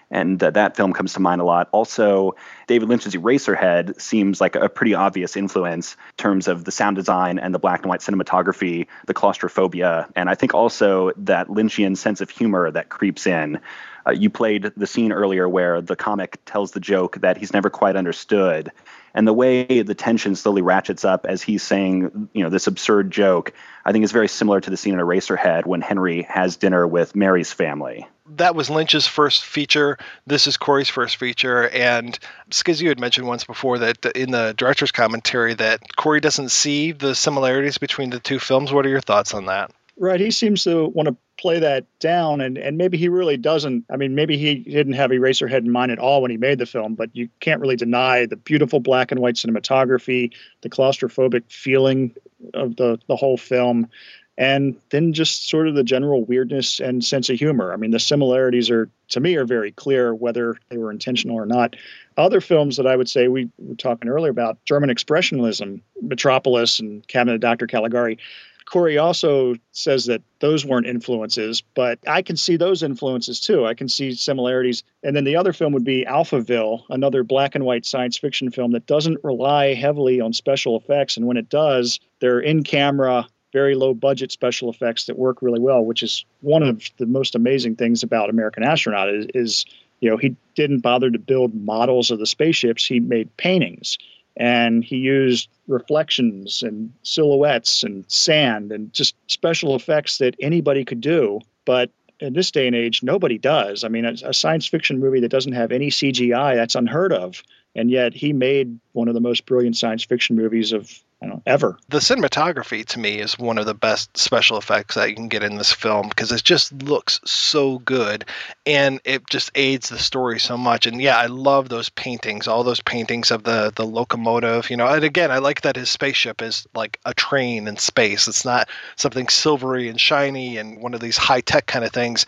And that film comes to mind a lot. Also, David Lynch's Eraserhead seems like a pretty obvious influence in terms of the sound design and the black and white cinematography, the claustrophobia, and I think also that Lynchian sense of humor that creeps in. You played the scene earlier where the comic tells the joke that he's never quite understood. And the way the tension slowly ratchets up as he's saying, this absurd joke, I think is very similar to the scene in Eraserhead when Henry has dinner with Mary's family. That was Lynch's first feature. This is Corey's first feature. And Skiz, you had mentioned once before that in the director's commentary that Corey doesn't see the similarities between the two films. What are your thoughts on that? Right. He seems to want to play that down, and maybe he really doesn't. I mean, maybe he didn't have Eraserhead in mind at all when he made the film, but you can't really deny the beautiful black and white cinematography, the claustrophobic feeling of the whole film, and then just sort of the general weirdness and sense of humor. I mean, the similarities are very clear, whether they were intentional or not. Other films that I would say, we were talking earlier about German Expressionism, Metropolis and Cabinet of Dr. Caligari. Corey also says that those weren't influences, but I can see those influences too. I can see similarities. And then the other film would be Alphaville, another black and white science fiction film that doesn't rely heavily on special effects. And when it does, they're in-camera, very low-budget special effects that work really well, which is one of the most amazing things about American Astronaut is he didn't bother to build models of the spaceships. He made paintings. And he used reflections and silhouettes and sand and just special effects that anybody could do. But in this day and age, nobody does. I mean, a science fiction movie that doesn't have any CGI, that's unheard of. And yet he made one of the most brilliant science fiction movies of ever. The cinematography to me is one of the best special effects that you can get in this film because it just looks so good and it just aids the story so much. And yeah, I love those paintings, all those paintings of the locomotive, and again, I like that his spaceship is like a train in space. It's not something silvery and shiny and one of these high-tech kind of things.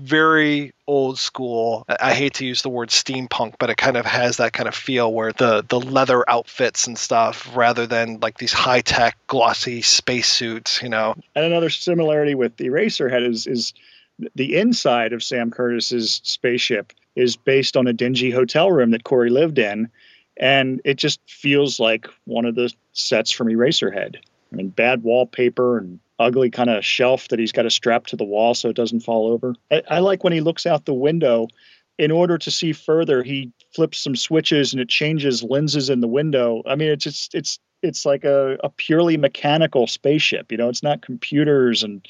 Very old school. I hate to use the word steampunk, but it kind of has that kind of feel where the leather outfits and stuff rather than like these high-tech glossy spacesuits, And another similarity with Eraserhead is the inside of Sam Curtis's spaceship is based on a dingy hotel room that Corey lived in, and it just feels like one of the sets from Eraserhead. I mean, bad wallpaper and ugly kind of shelf that he's got to strap to the wall so it doesn't fall over. I like when he looks out the window. In order to see further, he flips some switches and it changes lenses in the window. I mean, it's like a purely mechanical spaceship. It's not computers, and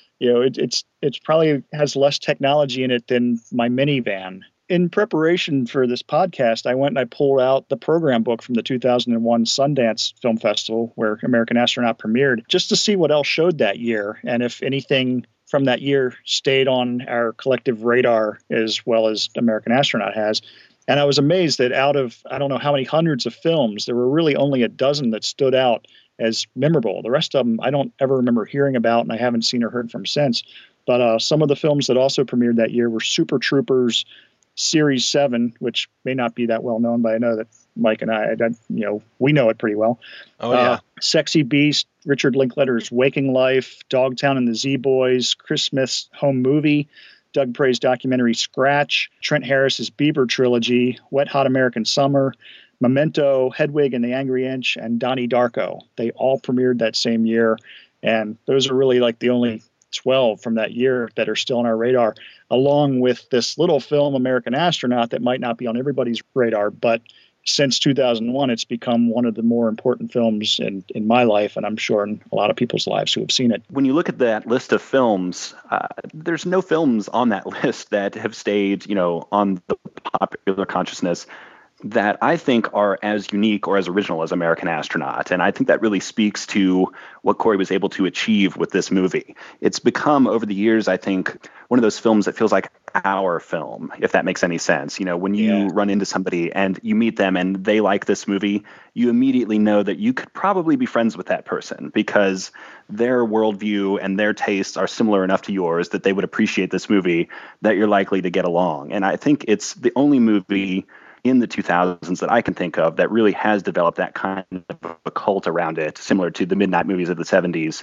it's probably has less technology in it than my minivan. In preparation for this podcast, I went and I pulled out the program book from the 2001 Sundance Film Festival, where American Astronaut premiered, just to see what else showed that year and if anything from that year stayed on our collective radar as well as American Astronaut has. And I was amazed that out of, I don't know how many hundreds of films, there were really only a dozen that stood out as memorable. The rest of them I don't ever remember hearing about, and I haven't seen or heard from since. But some of the films that also premiered that year were Super Troopers, Series 7, which may not be that well known, but I know that Mike and I we know it pretty well. Oh, yeah. Sexy Beast, Richard Linklater's Waking Life, Dogtown and the Z-Boys, Chris Smith's Home Movie, Doug Prey's documentary Scratch, Trent Harris's Bieber trilogy, Wet Hot American Summer, Memento, Hedwig and the Angry Inch, and Donnie Darko. They all premiered that same year, and those are really like the only 12 from that year that are still on our radar, along with this little film, American Astronaut, that might not be on everybody's radar, but since 2001, it's become one of the more important films in my life, and I'm sure in a lot of people's lives who have seen it. When you look at that list of films, there's no films on that list that have stayed, on the popular consciousness that I think are as unique or as original as American Astronaut. And I think that really speaks to what Corey was able to achieve with this movie. It's become, over the years, I think, one of those films that feels like our film, if that makes any sense. When you run into somebody and you meet them and they like this movie, you immediately know that you could probably be friends with that person because their worldview and their tastes are similar enough to yours that they would appreciate this movie, that you're likely to get along. And I think it's the only movie in the 2000s that I can think of that really has developed that kind of a cult around it, similar to the midnight movies of the 70s.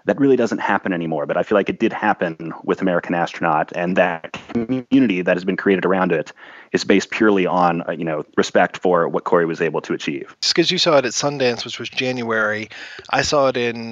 That really doesn't happen anymore, but I feel like it did happen with American Astronaut, and that community that has been created around it is based purely on, respect for what Corey was able to achieve. Because you saw it at Sundance, which was January. I saw it in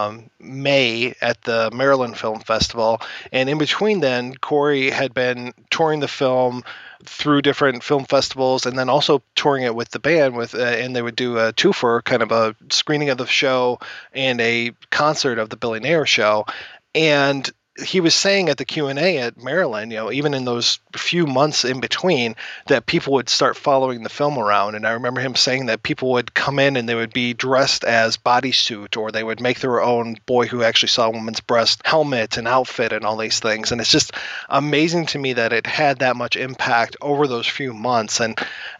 May at the Maryland Film Festival. And in between then, Corey had been touring the film through different film festivals and then also touring it with the band and they would do a twofer, kind of a screening of the show and a concert of the Billy Nair show. And he was saying at the Q&A at Maryland, even in those few months in between, that people would start following the film around. And I remember him saying that people would come in and they would be dressed as bodysuit, or they would make their own Boy Who Actually Saw a Woman's Breast helmet and outfit and all these things. And it's just amazing to me that it had that much impact over those few months. And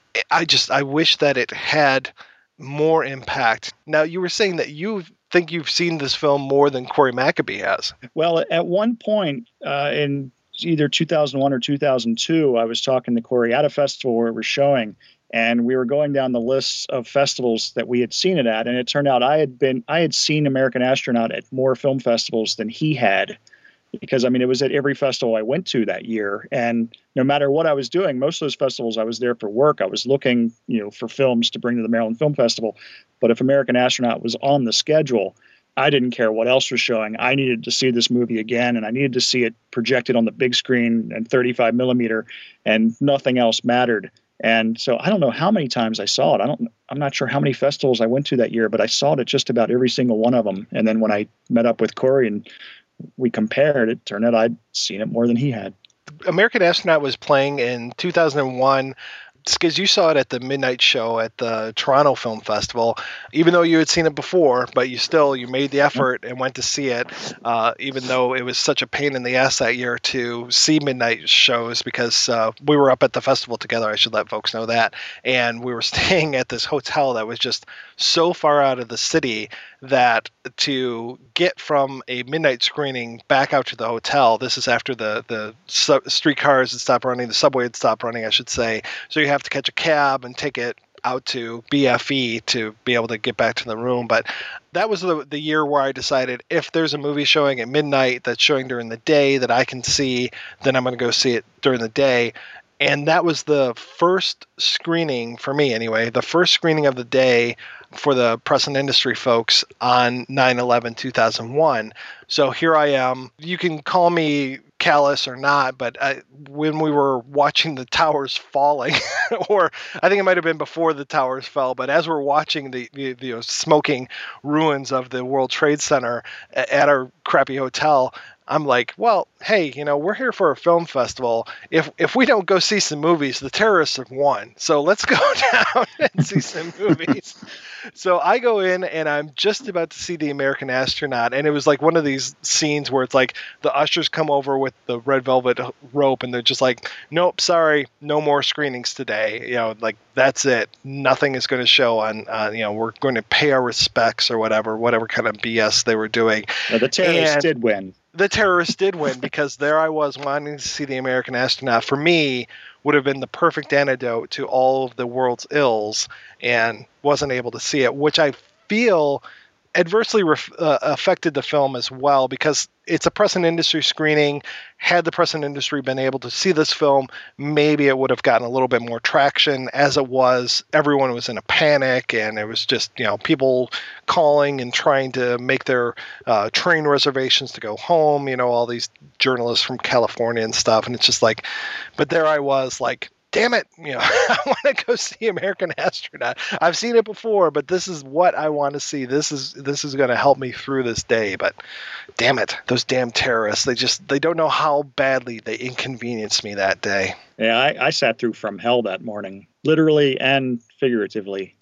I wish that it had more impact. Now, you were saying that you think you've seen this film more than Corey Maccabee has. Well, at one point in either 2001 or 2002, I was talking to Corey at a festival where it was showing, and we were going down the lists of festivals that we had seen it at, and it turned out I had seen American Astronaut at more film festivals than he had, because it was at every festival I went to that year. And no matter what I was doing, most of those festivals I was there for work. I was looking, for films to bring to the Maryland Film Festival. But if American Astronaut was on the schedule, I didn't care what else was showing. I needed to see this movie again, and I needed to see it projected on the big screen and 35 millimeter, and nothing else mattered. And so I don't know how many times I saw it. I'm not sure how many festivals I went to that year, but I saw it at just about every single one of them. And then when I met up with Corey and we compared, it turned out I'd seen it more than he had. American Astronaut was playing in 2001, because you saw it at the midnight show at the Toronto Film Festival, even though you had seen it before, but you made the effort and went to see it, even though it was such a pain in the ass that year to see midnight shows, because we were up at the festival together. I should let folks know that. And we were staying at this hotel that was just so far out of the city that to get from a midnight screening back out to the hotel, this is after the streetcars had stopped running, the subway had stopped running, I should say. So you have to catch a cab and take it out to BFE to be able to get back to the room. But that was the year where I decided, if there's a movie showing at midnight that's showing during the day that I can see, then I'm going to go see it during the day. And that was the first screening, for me anyway, the first screening of the day for the press and industry folks on 9/11/2001. So here I am. You can call me callous or not, but when we were watching the towers falling, or I think it might have been before the towers fell, but as we're watching the smoking ruins of the World Trade Center at our crappy hotel, I'm like, well, hey, we're here for a film festival. If we don't go see some movies, the terrorists have won. So let's go down and see some movies. So I go in and I'm just about to see the American Astronaut. And it was like one of these scenes where it's like the ushers come over with the red velvet rope and they're just like, nope, sorry, no more screenings today. Like that's it. Nothing is going to show on, we're going to pay our respects or whatever kind of BS they were doing. No, the terrorists did win. The terrorists did win, because there I was wanting to see the American Astronaut. For me, would have been the perfect antidote to all of the world's ills, and wasn't able to see it, which I feel adversely affected the film as well, because it's a press and industry screening. Had the press and industry been able to see this film, maybe it would have gotten a little bit more traction. As it was, everyone was in a panic, and it was just, people calling and trying to make their train reservations to go home, all these journalists from California and stuff. And it's just like, but there I was like, damn it, I want to go see American Astronaut. I've seen it before, but this is what I want to see. This is going to help me through this day. But damn it, those damn terrorists, they don't know how badly they inconvenienced me that day. Yeah, I sat through From Hell that morning, literally and figuratively.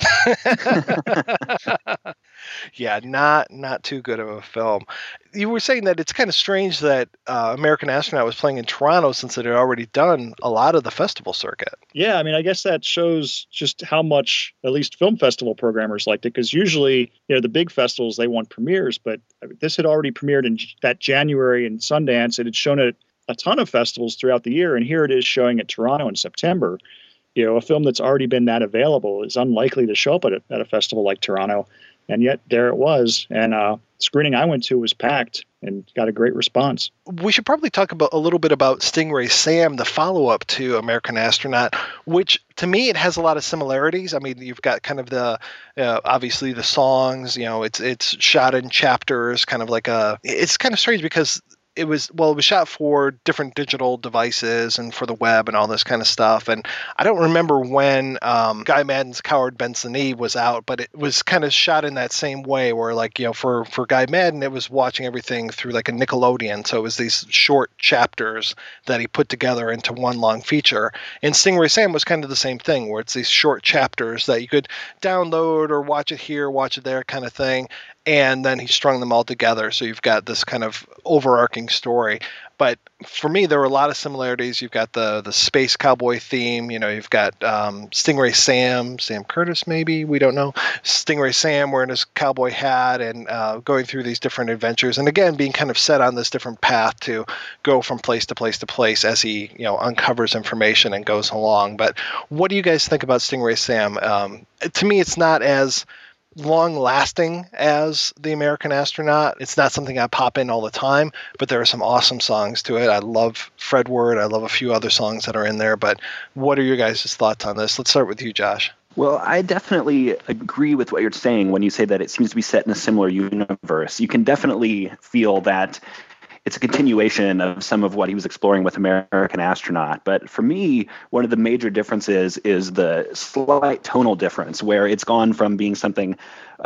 Yeah, not too good of a film. You were saying that it's kind of strange that American Astronaut was playing in Toronto, since it had already done a lot of the festival circuit. Yeah, I guess that shows just how much at least film festival programmers liked it, because usually, the big festivals, they want premieres, but this had already premiered in that January in Sundance. It had shown at a ton of festivals throughout the year, and here it is showing at Toronto in September. A film that's already been that available is unlikely to show up at a festival like Toronto. And yet there it was. And screening I went to was packed and got a great response. We should probably talk a little bit about Stingray Sam, the follow-up to American Astronaut, which to me it has a lot of similarities. I mean, you've got kind of the obviously the songs. It's shot in chapters, kind of like it's kind of strange because it was shot for different digital devices and for the web and all this kind of stuff. And I don't remember when Guy Madden's Coward Bends the Knee was out, but it was kind of shot in that same way where for Guy Madden, it was watching everything through like a Nickelodeon. So it was these short chapters that he put together into one long feature. And Stingray Sam was kind of the same thing where it's these short chapters that you could download or watch it here, watch it there kind of thing. And then he strung them all together. So you've got this kind of overarching story. But for me, there were a lot of similarities. You've got the space cowboy theme. You've got Stingray Sam Curtis, maybe, we don't know. Stingray Sam wearing his cowboy hat and going through these different adventures. And again, being kind of set on this different path to go from place to place to place as he, uncovers information and goes along. But what do you guys think about Stingray Sam? To me, it's not as long-lasting as the American Astronaut. It's not something I pop in all the time, but there are some awesome songs to it. I love Fred Ward. I love a few other songs that are in there. But what are your guys' thoughts on this? Let's start with you, Josh. Well, I definitely agree with what you're saying when you say that it seems to be set in a similar universe. You can definitely feel that it's a continuation of some of what he was exploring with American Astronaut. But for me, one of the major differences is the slight tonal difference, where it's gone from being something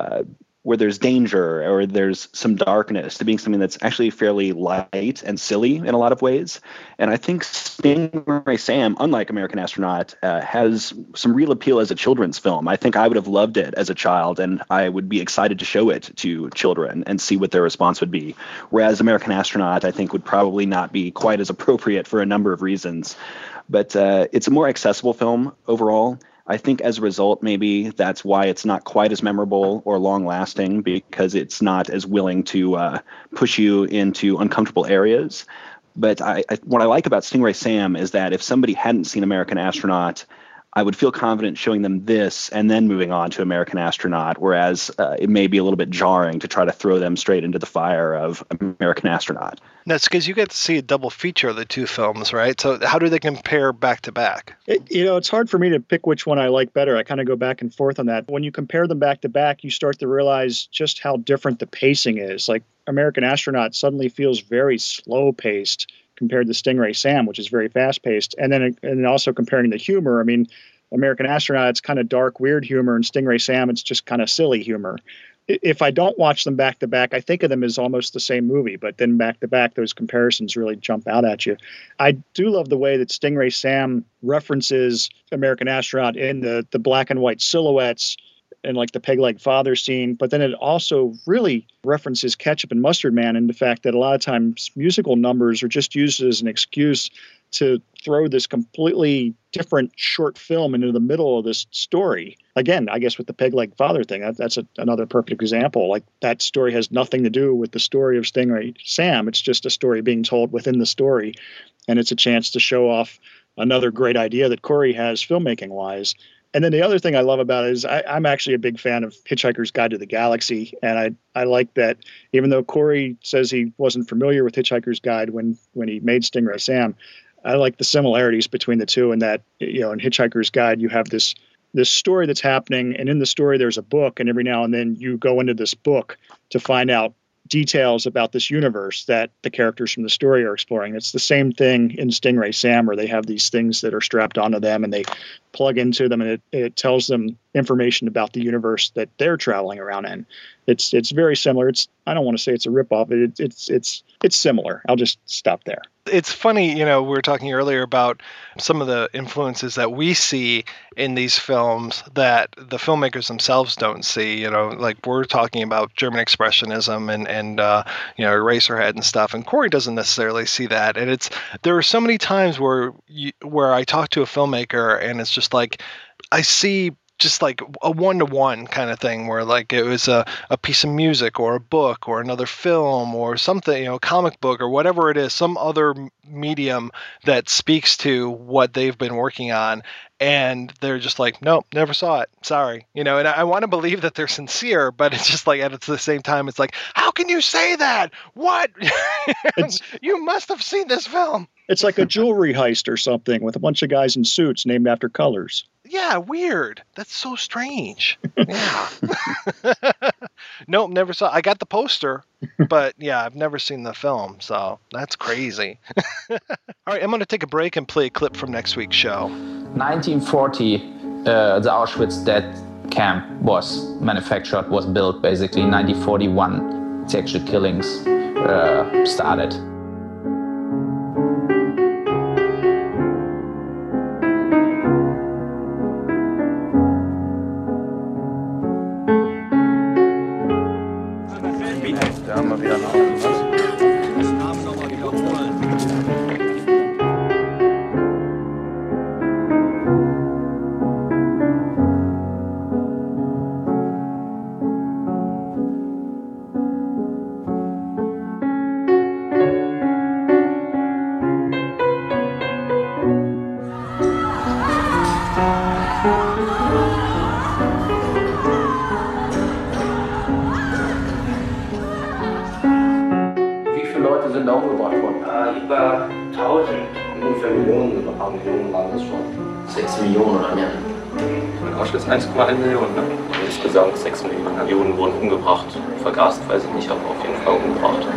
where there's danger or there's some darkness to being something that's actually fairly light and silly in a lot of ways. And I think Stingray Sam, unlike American Astronaut, has some real appeal as a children's film. I think I would have loved it as a child, and I would be excited to show it to children and see what their response would be. Whereas American Astronaut, I think, would probably not be quite as appropriate for a number of reasons. But it's a more accessible film overall. I think as a result, maybe that's why it's not quite as memorable or long-lasting, because it's not as willing to push you into uncomfortable areas. But what I like about Stingray Sam is that if somebody hadn't seen American Astronaut, I would feel confident showing them this and then moving on to American Astronaut, whereas it may be a little bit jarring to try to throw them straight into the fire of American Astronaut. That's because you get to see a double feature of the two films, right? So how do they compare back to back? It's hard for me to pick which one I like better. I kind of go back and forth on that. When you compare them back to back, you start to realize just how different the pacing is. Like American Astronaut suddenly feels very slow paced compared to Stingray Sam, which is very fast-paced. And then also comparing the humor, I mean, American Astronaut, it's kind of dark, weird humor, and Stingray Sam, it's just kind of silly humor. If I don't watch them back-to-back, I think of them as almost the same movie, but then back-to-back, those comparisons really jump out at you. I do love the way that Stingray Sam references American Astronaut in the black and white silhouettes and like the peg leg father scene, but then it also really references Ketchup and Mustard Man and the fact that a lot of times musical numbers are just used as an excuse to throw this completely different short film into the middle of this story. Again, I guess with the peg leg father thing, that's another perfect example. Like that story has nothing to do with the story of Stingray Sam. It's just a story being told within the story. And it's a chance to show off another great idea that Corey has filmmaking wise. And then the other thing I love about it is I'm actually a big fan of Hitchhiker's Guide to the Galaxy. And I like that even though Corey says he wasn't familiar with Hitchhiker's Guide when he made Stingray Sam, I like the similarities between the two, and that, in Hitchhiker's Guide, you have this story that's happening, and in the story there's a book, and every now and then you go into this book to find out details about this universe that the characters from the story are exploring. It's the same thing in Stingray Sam, where they have these things that are strapped onto them and they plug into them, and it tells them information about the universe that they're traveling around in. It's very similar. I don't want to say it's a ripoff. It's similar. I'll just stop there. It's funny, we were talking earlier about some of the influences that we see in these films that the filmmakers themselves don't see. Like we're talking about German Expressionism and Eraserhead and stuff, and Corey doesn't necessarily see that. And there are so many times where I talk to a filmmaker and it's just like I see just like a one-to-one kind of thing where like it was a piece of music or a book or another film or something, comic book or whatever it is, some other medium that speaks to what they've been working on. And they're just like, nope, never saw it. Sorry. And I want to believe that they're sincere, but it's just like, at the same time, it's like, how can you say that? What? You must have seen this film. It's like a jewelry heist or something with a bunch of guys in suits named after colors. Yeah, weird. That's so strange. Yeah. Nope, never saw. I got the poster, but yeah, I've never seen the film, so that's crazy. All right, I'm going to take a break and play a clip from next week's show. 1940, the Auschwitz death camp was manufactured, was built basically. 1941, the actual killings started. Über 1000. Ungefähr Millionen, ein paar Millionen waren das schon. 6 Millionen oder mehr. In Auschwitz 1,1 Millionen, ne? Insgesamt 6 Millionen Juden wurden umgebracht. Vergast, weiß ich nicht, aber auf jeden Fall umgebracht.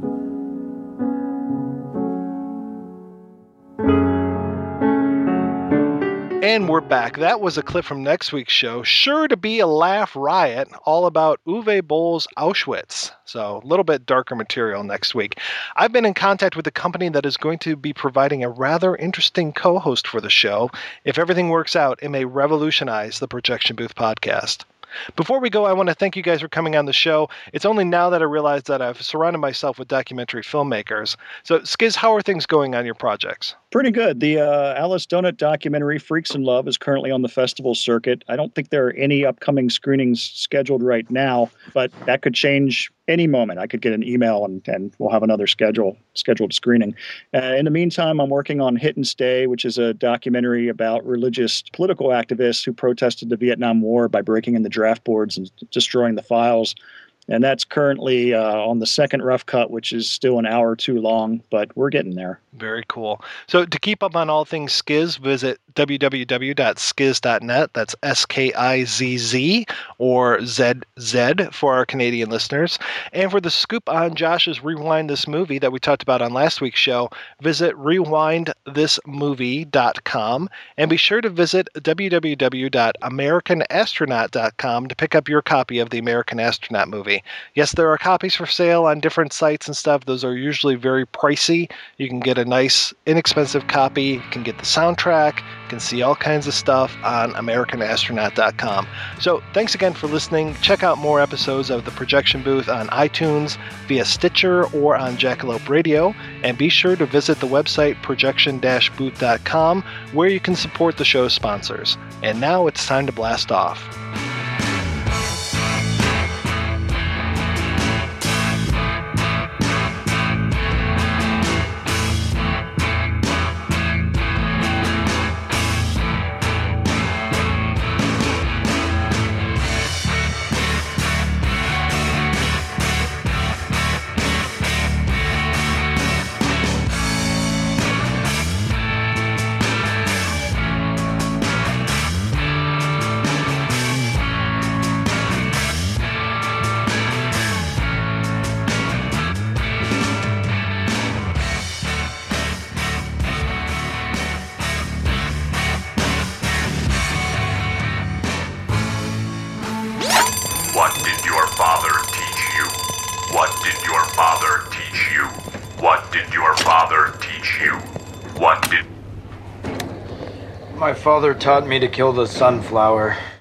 And we're back. That was a clip from next week's show, sure to be a laugh riot, all about Uwe Boll's Auschwitz. So a little bit darker material next week. I've been in contact with a company that is going to be providing a rather interesting co-host for the show. If everything works out, it may revolutionize the Projection Booth podcast. Before we go, I want to thank you guys for coming on the show. It's only now that I realize that I've surrounded myself with documentary filmmakers. So, Skiz, how are things going on your projects? Pretty good. The Alice Donut documentary, Freaks in Love, is currently on the festival circuit. I don't think there are any upcoming screenings scheduled right now, but that could change any moment. I could get an email and we'll have another scheduled screening. In the meantime, I'm working on Hit and Stay, which is a documentary about religious political activists who protested the Vietnam War by breaking in the draft boards and destroying the files. And that's currently on the second rough cut, which is still an hour or two long, but we're getting there. Very cool. So to keep up on all things Skiz, visit www.skiz.net. That's SKIZZ or ZZ for our Canadian listeners. And for the scoop on Josh's Rewind This Movie that we talked about on last week's show, visit rewindthismovie.com. And be sure to visit www.americanastronaut.com to pick up your copy of the American Astronaut movie. Yes, there are copies for sale on different sites and stuff. Those are usually very pricey. You can get a nice, inexpensive copy. You can get the soundtrack. You can see all kinds of stuff on AmericanAstronaut.com. So thanks again for listening. Check out more episodes of The Projection Booth on iTunes, via Stitcher, or on Jackalope Radio. And be sure to visit the website projection-booth.com, where you can support the show's sponsors. And now it's time to blast off. What did your father teach you? What did your father teach you? What did your father teach you? What did... My father taught me to kill the sunflower.